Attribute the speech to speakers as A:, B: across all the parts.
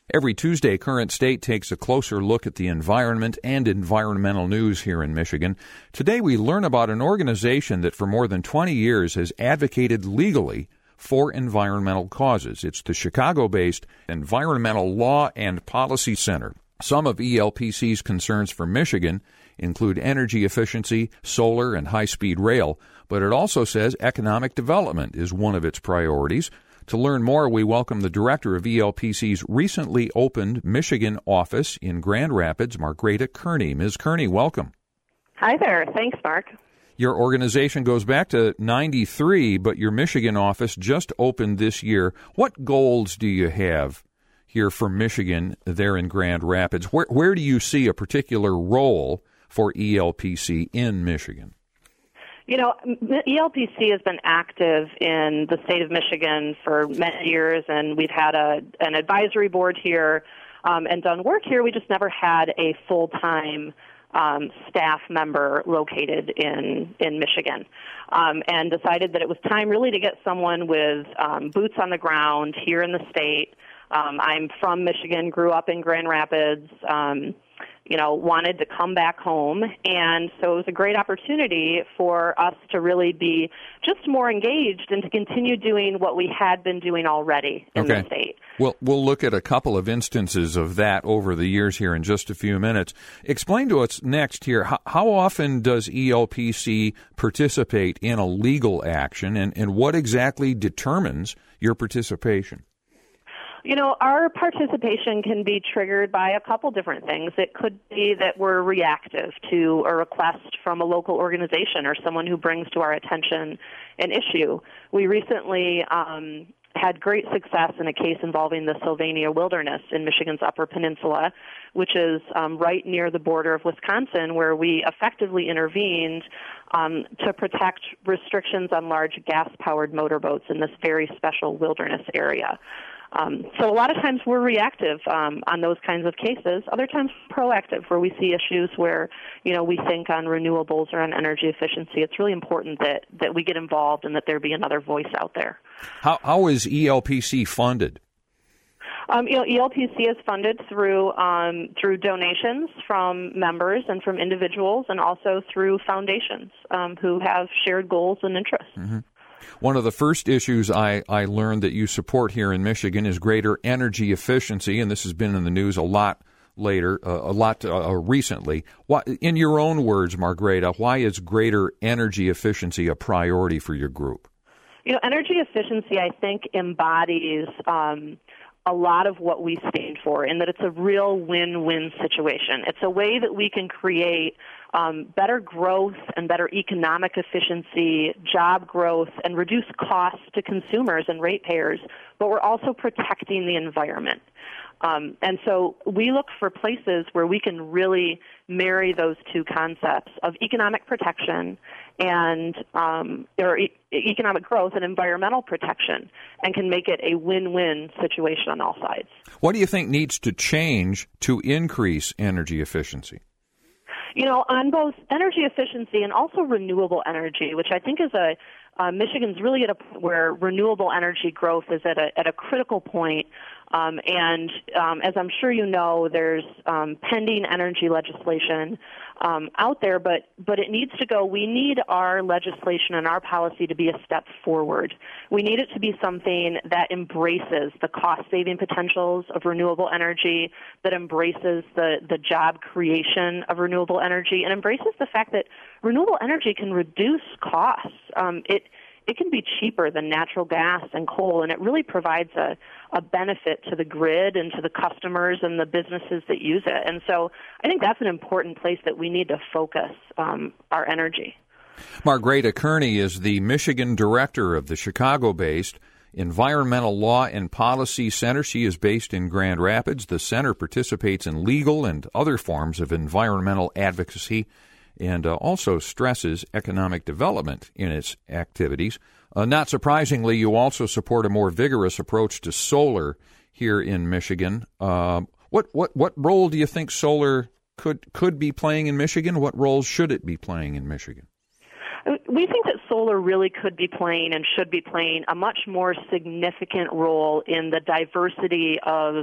A: Every Tuesday, Current State takes a closer look at the environment and environmental news here in Michigan. Today, we learn about an organization that for more than 20 years has advocated legally for environmental causes. It's the Chicago-based Environmental Law and Policy Center. Some of ELPC's concerns for Michigan include energy efficiency, solar, and high-speed rail, but it also says economic development is one of its priorities. To learn more, we welcome the director of ELPC's recently opened Michigan office in Grand Rapids, Margreta Kearney. Ms. Kearney, welcome.
B: Hi there. Thanks, Mark.
A: Your organization goes back to '93, but your Michigan office just opened this year. What goals do you have here for Michigan there in Grand Rapids? Where do you see a particular role for ELPC in Michigan?
B: You know, ELPC has been active in the state of Michigan for many years, and we've had an advisory board here and done work here. We just never had a full-time staff member located in Michigan, and decided that it was time really to get someone with boots on the ground here in the state. I'm from Michigan, grew up in Grand Rapids, wanted to come back home. And so it was a great opportunity for us to really be just more engaged and to continue doing what we had been doing already in the state.
A: Well, we'll look at a couple of instances of that over the years here in just a few minutes. Explain to us next here, how often does ELPC participate in a legal action, and what exactly determines your participation?
B: You know, our participation can be triggered by a couple different things. It could be that we're reactive to a request from a local organization or someone who brings to our attention an issue. We recently had great success in a case involving the Sylvania Wilderness in Michigan's Upper Peninsula, which is right near the border of Wisconsin, where we effectively intervened to protect restrictions on large gas-powered motorboats in this very special wilderness area. So a lot of times we're reactive on those kinds of cases. Other times proactive, where we see issues where, we think on renewables or on energy efficiency. It's really important that we get involved and that there be another voice out there.
A: How is ELPC funded?
B: ELPC is funded through donations from members and from individuals, and also through foundations who have shared goals and interests. Mm-hmm.
A: One of the first issues I learned that you support here in Michigan is greater energy efficiency, and this has been in the news a lot recently. In your own words, Margreta, why is greater energy efficiency a priority for your group?
B: Energy efficiency, I think, embodies a lot of what we stand for, in that it's a real win-win situation. It's a way that we can create better growth and better economic efficiency, job growth, and reduce costs to consumers and ratepayers, but we're also protecting the environment. And so we look for places where we can really marry those two concepts of economic protection and economic growth and environmental protection, and can make it a win-win situation on all sides.
A: What do you think needs to change to increase energy efficiency?
B: On both energy efficiency and also renewable energy, which I think is Michigan's really at a point where renewable energy growth is at a critical point. And as I'm sure you know, there's pending energy legislation out there, but it needs to go. We need our legislation and our policy to be a step forward. We need it to be something that embraces the cost-saving potentials of renewable energy, that embraces the job creation of renewable energy, and embraces the fact that renewable energy can reduce costs. It can be cheaper than natural gas and coal, and it really provides a benefit to the grid and to the customers and the businesses that use it. And so I think that's an important place that we need to focus our energy.
A: Margreta Kearney is the Michigan director of the Chicago-based Environmental Law and Policy Center. She is based in Grand Rapids. The center participates in legal and other forms of environmental advocacy and also stresses economic development in its activities. Not surprisingly, you also support a more vigorous approach to solar here in Michigan. What role do you think solar could be playing in Michigan? What role should it be playing in Michigan?
B: We think that solar really could be playing and should be playing a much more significant role in the diversity of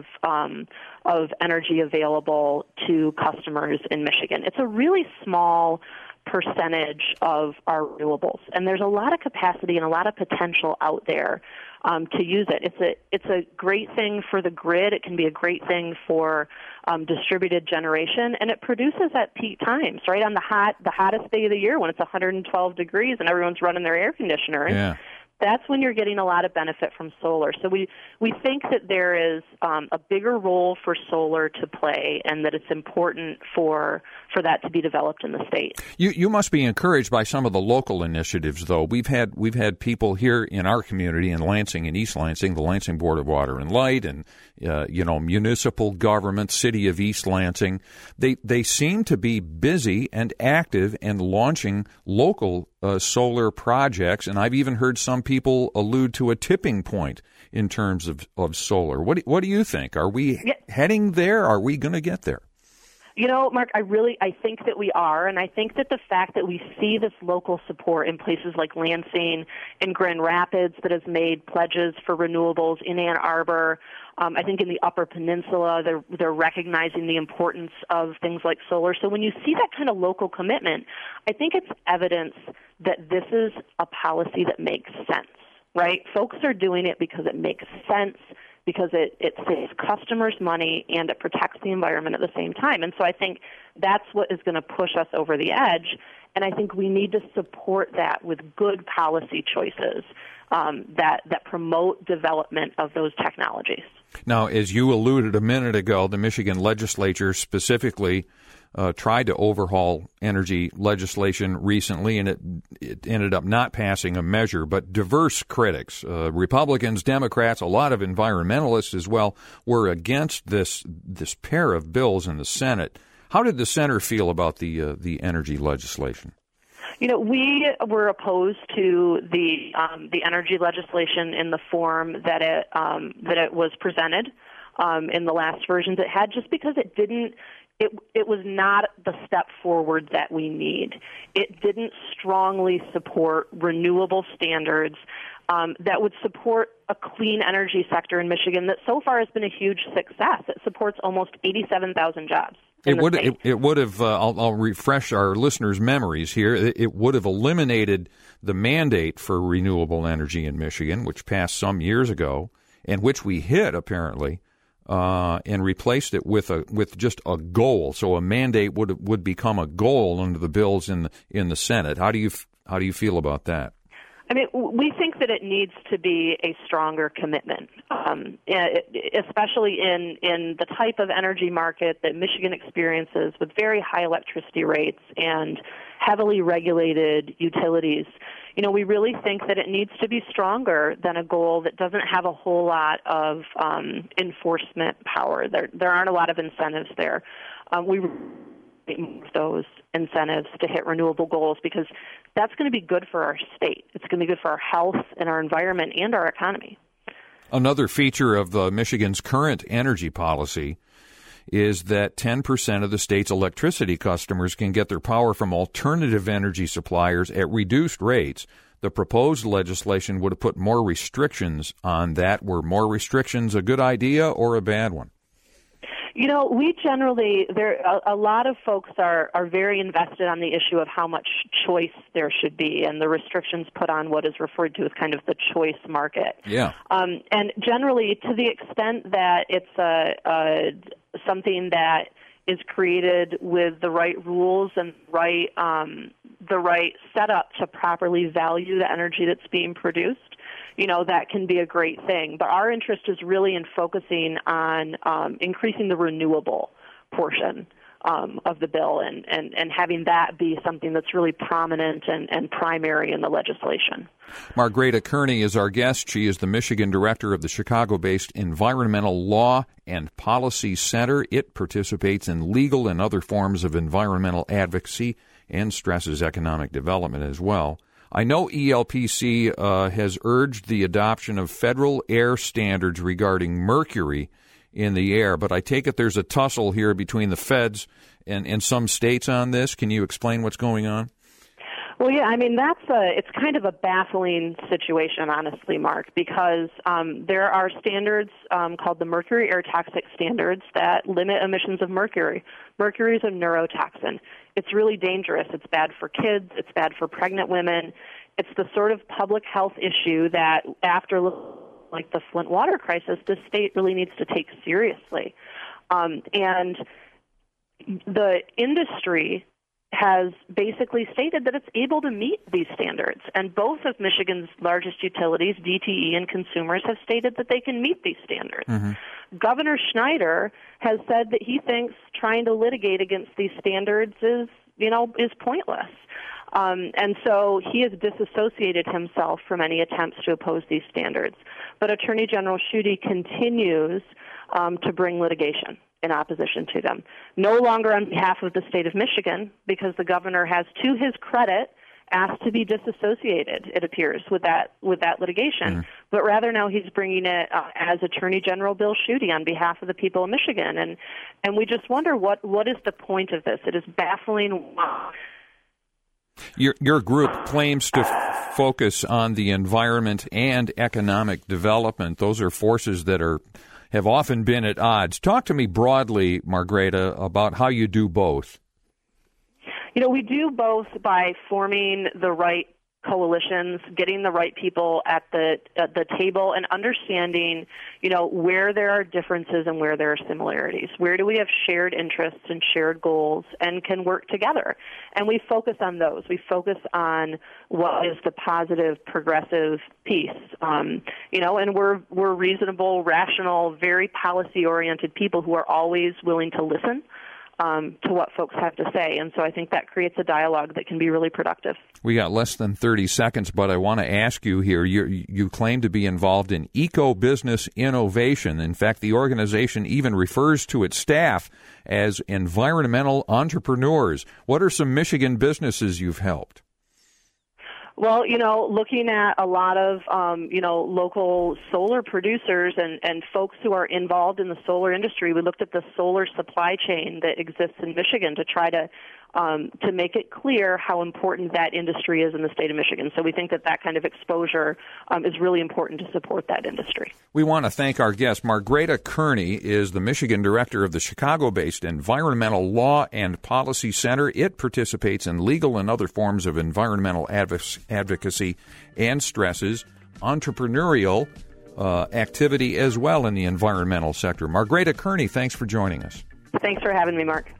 B: energy available to customers in Michigan. It's a really small percentage of our renewables, and there's a lot of capacity and a lot of potential out there to use it. It's a great thing for the grid. It can be a great thing for distributed generation, and it produces at peak times, right on the hottest day of the year when it's 112 degrees and everyone's running their air conditioner.
A: Yeah.
B: That's when you're getting a lot of benefit from solar. So we think that there is a bigger role for solar to play, and that it's important for that to be developed in the state.
A: You must be encouraged by some of the local initiatives, though. We've had people here in our community in Lansing and East Lansing, the Lansing Board of Water and Light, and municipal government, City of East Lansing. They seem to be busy and active and launching local solar projects, and I've even heard some people allude to a tipping point in terms of solar. What do you think? Are we heading there? Are we going to get there?
B: Mark, I think that we are, and I think that the fact that we see this local support in places like Lansing and Grand Rapids that has made pledges for renewables in Ann Arbor, I think in the Upper Peninsula, they're recognizing the importance of things like solar. So when you see that kind of local commitment, I think it's evidence that this is a policy that makes sense, right? Folks are doing it because it makes sense, because it saves customers money and it protects the environment at the same time. And so I think that's what is going to push us over the edge. And I think we need to support that with good policy choices that promote development of those technologies.
A: Now, as you alluded a minute ago, the Michigan legislature specifically tried to overhaul energy legislation recently, and it ended up not passing a measure. But diverse critics, Republicans, Democrats, a lot of environmentalists as well, were against this pair of bills in the Senate. How did the Center feel about the energy legislation?
B: We were opposed to the energy legislation in the form that it was presented in the last versions it had, just because it didn't. It was not the step forward that we need. It didn't strongly support renewable standards that would support a clean energy sector in Michigan that so far has been a huge success. It supports almost 87,000 jobs. It
A: would have. I'll refresh our listeners' memories here. It would have eliminated the mandate for renewable energy in Michigan, which passed some years ago, and which we hit apparently. And replaced it with just a goal. So a mandate would become a goal under the bills in the Senate. How do you feel about that?
B: I mean, we think that it needs to be a stronger commitment, especially in the type of energy market that Michigan experiences with very high electricity rates and heavily regulated utilities. We really think that it needs to be stronger than a goal that doesn't have a whole lot of enforcement power. There aren't a lot of incentives there. We move those incentives to hit renewable goals because that's going to be good for our state. It's going to be good for our health and our environment and our economy.
A: Another feature of Michigan's current energy policy is that 10% of the state's electricity customers can get their power from alternative energy suppliers at reduced rates. The proposed legislation would have put more restrictions on that. Were more restrictions a good idea or a bad one?
B: We generally, a lot of folks are very invested on the issue of how much choice there should be and the restrictions put on what is referred to as kind of the choice market.
A: Yeah.
B: And generally, to the extent that it's something that is created with the right rules and the right setup to properly value the energy that's being produced, that can be a great thing. But our interest is really in focusing on increasing the renewable portion of the bill and having that be something that's really prominent and primary in the legislation.
A: Margreta Kearney is our guest. She is the Michigan director of the Chicago-based Environmental Law and Policy Center. It participates in legal and other forms of environmental advocacy and stresses economic development as well. I know ELPC has urged the adoption of federal air standards regarding mercury in the air, but I take it there's a tussle here between the feds and some states on this. Can you explain what's going on?
B: Well, yeah, I mean, it's kind of a baffling situation, honestly, Mark, because there are standards called the Mercury Air Toxic Standards that limit emissions of mercury. Mercury is a neurotoxin. It's really dangerous. It's bad for kids. It's bad for pregnant women. It's the sort of public health issue that after like the Flint water crisis, the state really needs to take seriously. And the industry has basically stated that it's able to meet these standards. And both of Michigan's largest utilities, DTE and Consumers, have stated that they can meet these standards. Mm-hmm. Governor Schneider has said that he thinks trying to litigate against these standards is pointless. And so he has disassociated himself from any attempts to oppose these standards. But Attorney General Schuette continues to bring litigation in opposition to them. No longer on behalf of the state of Michigan, because the governor has, to his credit, asked to be disassociated, it appears, with that litigation. But rather now he's bringing it as Attorney General Bill Schuette on behalf of the people of Michigan. And we just wonder what is the point of this. It is baffling.
A: Your group claims to focus on the environment and economic development. Those are forces that have often been at odds. Talk to me broadly, Margreta, about how you do both.
B: We do both by forming the right coalitions, getting the right people at the table, and understanding, where there are differences and where there are similarities. Where do we have shared interests and shared goals and can work together? And we focus on those. We focus on what is the positive, progressive piece. And we're reasonable, rational, very policy-oriented people who are always willing to listen to what folks have to say. And so I think that creates a dialogue that can be really productive.
A: We got less than 30 seconds, but I want to ask you here, you claim to be involved in eco-business innovation. In fact, the organization even refers to its staff as environmental entrepreneurs. What are some Michigan businesses you've helped?
B: Well, looking at a lot of, local solar producers and folks who are involved in the solar industry, we looked at the solar supply chain that exists in Michigan to try to make it clear how important that industry is in the state of Michigan. So we think that kind of exposure is really important to support that industry.
A: We want to thank our guest. Margreta Kearney is the Michigan director of the Chicago-based Environmental Law and Policy Center. It participates in legal and other forms of environmental advocacy and stresses entrepreneurial activity as well in the environmental sector. Margreta Kearney, thanks for joining us.
B: Thanks for having me, Mark.